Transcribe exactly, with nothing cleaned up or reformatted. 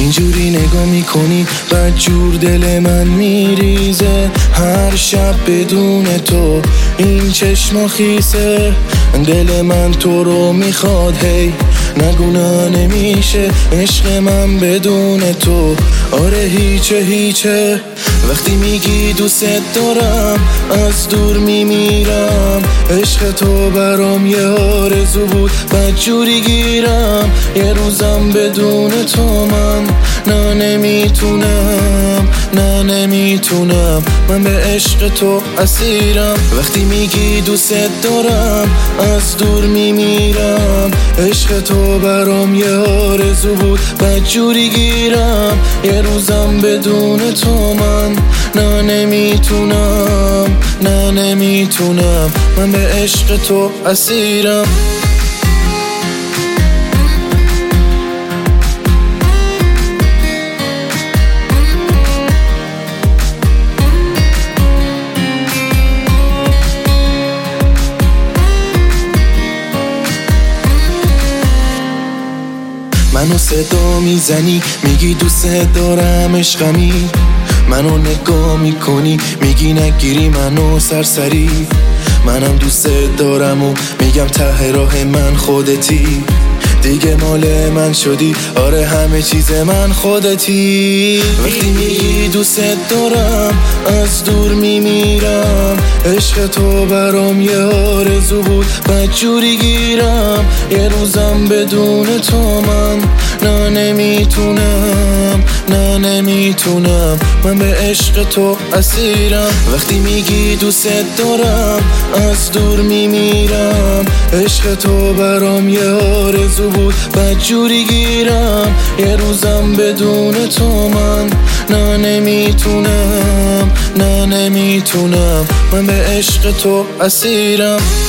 اینجوری نگاه میکنی بدجور دل من میریزه، هر شب بدون تو این چشما خیسه. دل من تو رو میخواد هی نگو نه نمیشه، عشق من بدون تو آره هیچه هیچه. وقتی میگی دوست دارم از دور میمیرم، عشق تو برام یه آرزو بود بدجوری گیرم. یه روزم بدون تو من نه نمیتونم، نه نمیتونم، من به عشق تو اسیرم. وقتی میگی دوست دارم از دور میمیرم، عشق تو برام یه آرزو بود بدجوری گیرم. یه روزم بدون تو من نه نمیتونم، نه نمیتونم، من به عشق تو اسیرم. منو صدا میزنی میگی دوست دارم عشقمی، منو نگاه میکنی میگی نگیری منو سرسری. منم دوست دارم و میگم ته راه من خودتی، دیگه مال من شدی آره همه چیز من خودتی. وقتی میگی دوست دارم از دور میمیرم، عشق تو برام یه آرزو بود بدجوری گیرم. یه روزم بدون تو من نه نمیتونم، نه نمیتونم، من به عشق تو اسیرم. وقتی میگی دوست دارم از دور میمیرم، عشق تو برام یه آرزو بود بدجوری گیرم. یه روزم بدون تو من نه نمیتونم، نه نمیتونم، من به عشق تو اسیرم.